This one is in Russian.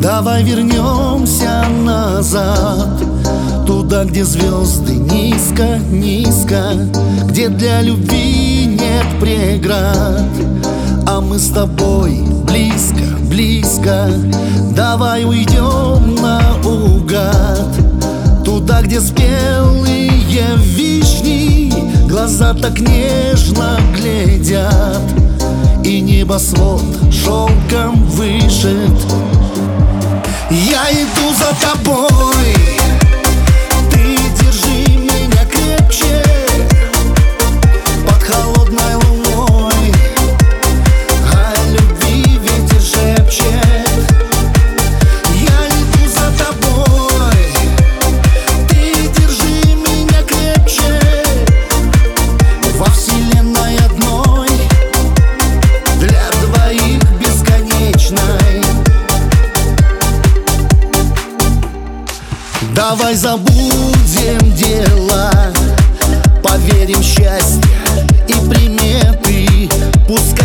Давай вернемся назад, туда, где звезды низко, низко, где для любви нет преград. А мы с тобой близко, близко. Давай уйдем наугад, туда, где спелые вишни глаза так нежно глядят, и небосвод шелком вышит. Я иду за тобой, ты держи меня крепче. Под холодной луной о любви ветер шепчет. Я иду за тобой, ты держи меня крепче. Во вселенной одной, для двоих бесконечной. Давай забудем дела, поверим в счастье и приметы. Пускай